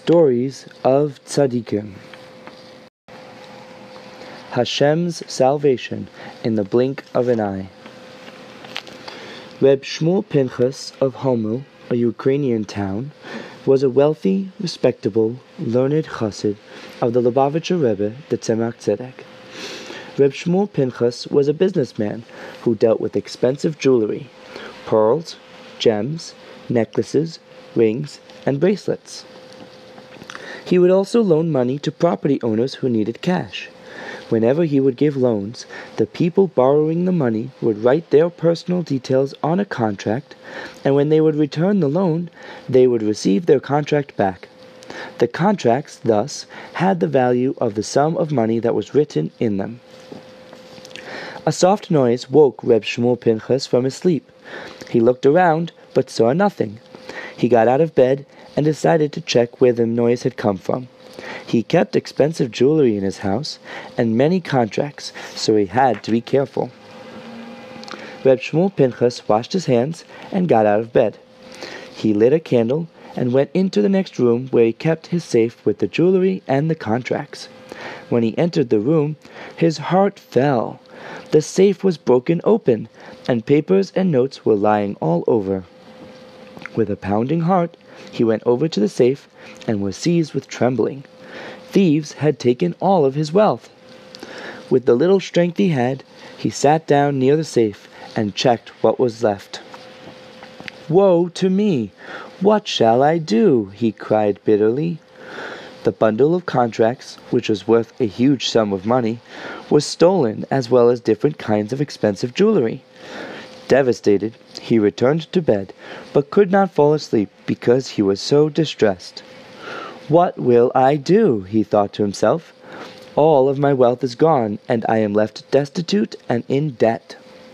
Stories of Tzaddikim. Hashem's salvation in the blink of an eye. Reb Shmuel Pinchas of Homel, a Ukrainian town, was a wealthy, respectable, learned chassid of the Lubavitcher Rebbe, the Tzemach Tzedek. Reb Shmuel Pinchas was a businessman who dealt with expensive jewelry, pearls, gems, necklaces, rings, and bracelets. He would also loan money to property owners who needed cash. Whenever he would give loans, the people borrowing the money would write their personal details on a contract, and when they would return the loan, they would receive their contract back. The contracts, thus, had the value of the sum of money that was written in them. A soft noise woke Reb Shmuel Pinchas from his sleep. He looked around, but saw nothing. He got out of bed and decided to check where the noise had come from. He kept expensive jewelry in his house and many contracts, so he had to be careful. Reb Shmuel Pinchas washed his hands and got out of bed. He lit a candle and went into the next room where he kept his safe with the jewelry and the contracts. When he entered the room, his heart fell. The safe was broken open, and papers and notes were lying all over. With a pounding heart, he went over to the safe and was seized with trembling. Thieves had taken all of his wealth. With the little strength he had, he sat down near the safe and checked what was left. "Woe to me! What shall I do?" he cried bitterly. The bundle of contracts, which was worth a huge sum of money, was stolen, as well as different kinds of expensive jewelry. Devastated, he returned to bed, but could not fall asleep because he was so distressed. "What will I do?" he thought to himself. "All of my wealth is gone, and I am left destitute and in debt."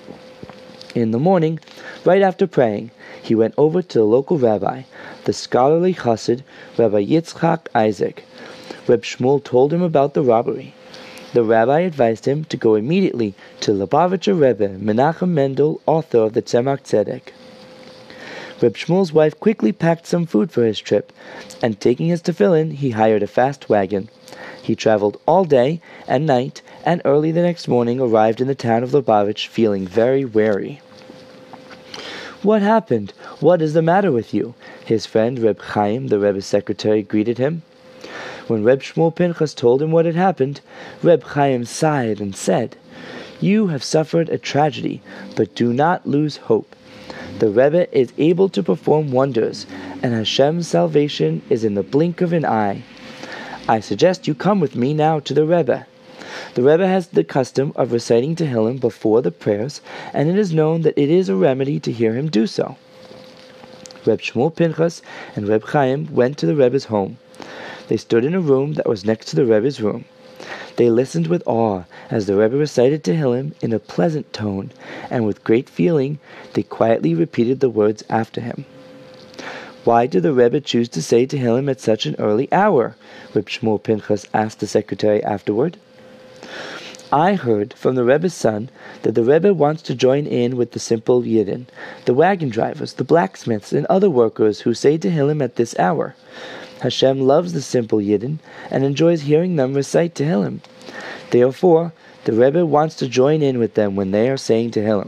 In the morning, right after praying, he went over to the local rabbi, the scholarly chassid, Rabbi Yitzchak Isaac. Reb Shmuel told him about the robbery. The rabbi advised him to go immediately to Lubavitcher Rebbe, Menachem Mendel, author of the Tzemach Tzedek. Reb Shmuel's wife quickly packed some food for his trip, and taking his tefillin, he hired a fast wagon. He traveled all day and night, and early the next morning arrived in the town of Lubavitch, feeling very weary. "What happened? What is the matter with you?" his friend Reb Chaim, the Rebbe's secretary, greeted him. When Reb Shmuel Pinchas told him what had happened, Reb Chaim sighed and said, "You have suffered a tragedy, but do not lose hope. The Rebbe is able to perform wonders, and Hashem's salvation is in the blink of an eye. I suggest you come with me now to the Rebbe. The Rebbe has the custom of reciting Tehillim before the prayers, and it is known that it is a remedy to hear him do so." Reb Shmuel Pinchas and Reb Chaim went to the Rebbe's home. They stood in a room that was next to the Rebbe's room. They listened with awe as the Rebbe recited Tehillim in a pleasant tone, and with great feeling they quietly repeated the words after him. "Why did the Rebbe choose to say Tehillim at such an early hour?" Reb Shmuel Pinchas asked the secretary afterward. "I heard from the Rebbe's son that the Rebbe wants to join in with the simple Yidden, the wagon drivers, the blacksmiths, and other workers who say Tehillim at this hour. Hashem loves the simple Yidden and enjoys hearing them recite Tehillim. Therefore, the Rebbe wants to join in with them when they are saying Tehillim."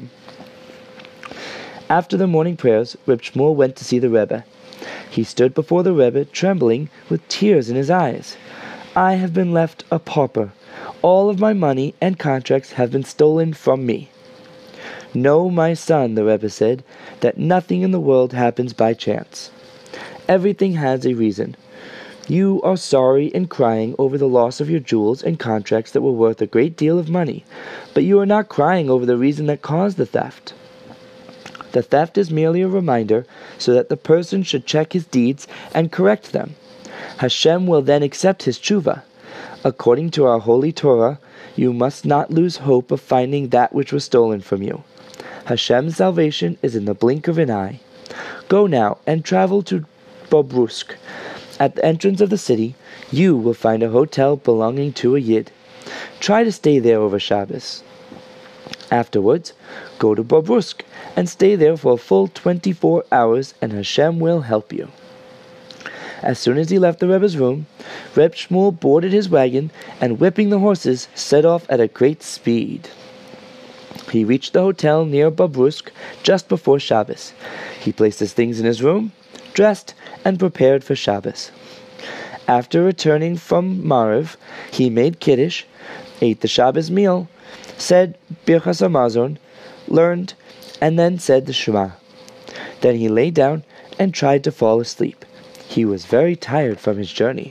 After the morning prayers, Reb Shmuel went to see the Rebbe. He stood before the Rebbe, trembling, with tears in his eyes. "I have been left a pauper. All of my money and contracts have been stolen from me." "Know, my son," the Rebbe said, "that nothing in the world happens by chance. Everything has a reason. You are sorry and crying over the loss of your jewels and contracts that were worth a great deal of money, but you are not crying over the reason that caused the theft. The theft is merely a reminder so that the person should check his deeds and correct them. Hashem will then accept his tshuva. According to our holy Torah, you must not lose hope of finding that which was stolen from you. Hashem's salvation is in the blink of an eye. Go now and travel to Bobrusk. At the entrance of the city, you will find a hotel belonging to a Yid. Try to stay there over Shabbos. Afterwards, go to Bobrusk and stay there for a full 24 hours, and Hashem will help you." As soon as he left the Rebbe's room, Reb Shmuel boarded his wagon and, whipping the horses, set off at a great speed. He reached the hotel near Bobrusk just before Shabbos. He placed his things in his room, dressed, and prepared for Shabbos. After returning from Mariv, he made Kiddush, ate the Shabbos meal, said Birchas Hamazon, learned, and then said the Shema. Then he lay down and tried to fall asleep. He was very tired from his journey.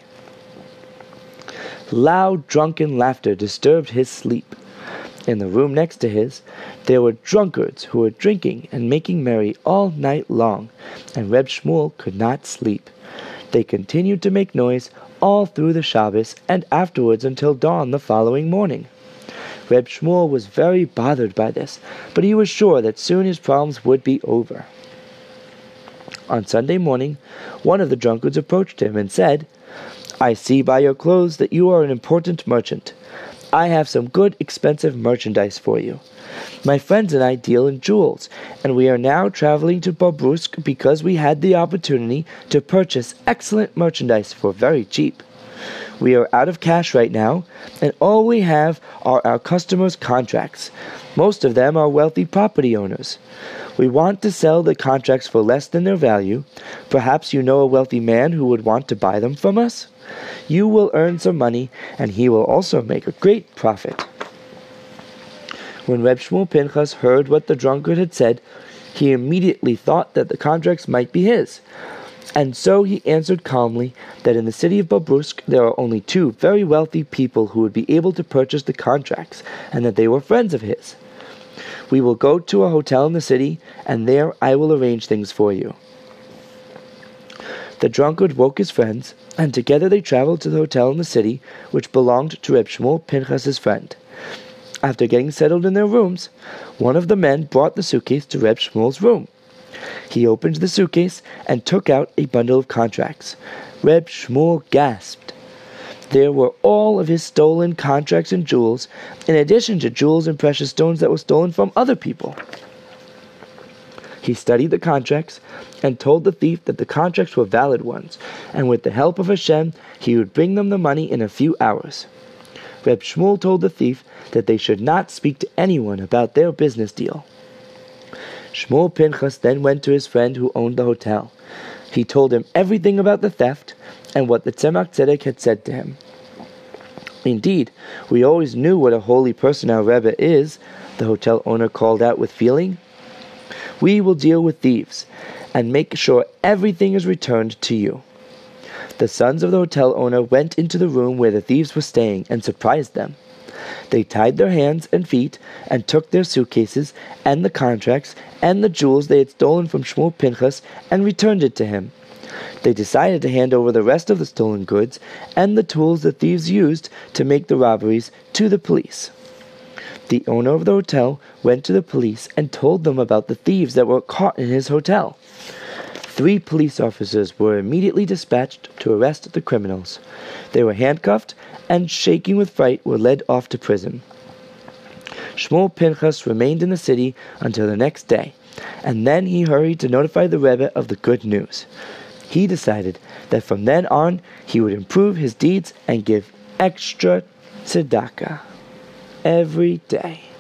Loud drunken laughter disturbed his sleep. In the room next to his, there were drunkards who were drinking and making merry all night long, and Reb Shmuel could not sleep. They continued to make noise all through the Shabbos and afterwards until dawn the following morning. Reb Shmuel was very bothered by this, but he was sure that soon his problems would be over. On Sunday morning, one of the drunkards approached him and said, "I see by your clothes that you are an important merchant. I have some good, expensive merchandise for you. My friends and I deal in jewels, and we are now traveling to Bobrusk because we had the opportunity to purchase excellent merchandise for very cheap. We are out of cash right now, and all we have are our customers' contracts. Most of them are wealthy property owners. We want to sell the contracts for less than their value. Perhaps you know a wealthy man who would want to buy them from us? You will earn some money, and he will also make a great profit." When Reb Shmuel Pinchas heard what the drunkard had said, he immediately thought that the contracts might be his. And so he answered calmly that in the city of Bobrusk there are only 2 very wealthy people who would be able to purchase the contracts, and that they were friends of his. "We will go to a hotel in the city, and there I will arrange things for you." The drunkard woke his friends, and together they traveled to the hotel in the city, which belonged to Reb Shmuel Pinchas's friend. After getting settled in their rooms, one of the men brought the suitcase to Reb Shmuel's room. He opened the suitcase and took out a bundle of contracts. Reb Shmuel gasped. There were all of his stolen contracts and jewels, in addition to jewels and precious stones that were stolen from other people. He studied the contracts and told the thief that the contracts were valid ones, and with the help of Hashem, he would bring them the money in a few hours. Reb Shmuel told the thief that they should not speak to anyone about their business deal. Shmuel Pinchas then went to his friend who owned the hotel. He told him everything about the theft and what the Tzemach Tzedek had said to him. "Indeed, we always knew what a holy person our Rebbe is," the hotel owner called out with feeling. "We will deal with thieves and make sure everything is returned to you." The sons of the hotel owner went into the room where the thieves were staying and surprised them. They tied their hands and feet and took their suitcases and the contracts and the jewels they had stolen from Shmuel Pinchas and returned it to him. They decided to hand over the rest of the stolen goods and the tools the thieves used to make the robberies to the police. The owner of the hotel went to the police and told them about the thieves that were caught in his hotel. 3 police officers were immediately dispatched to arrest the criminals. They were handcuffed and, shaking with fright, were led off to prison. Shmuel Pinchas remained in the city until the next day, and then he hurried to notify the Rebbe of the good news. He decided that from then on he would improve his deeds and give extra tzedakah every day.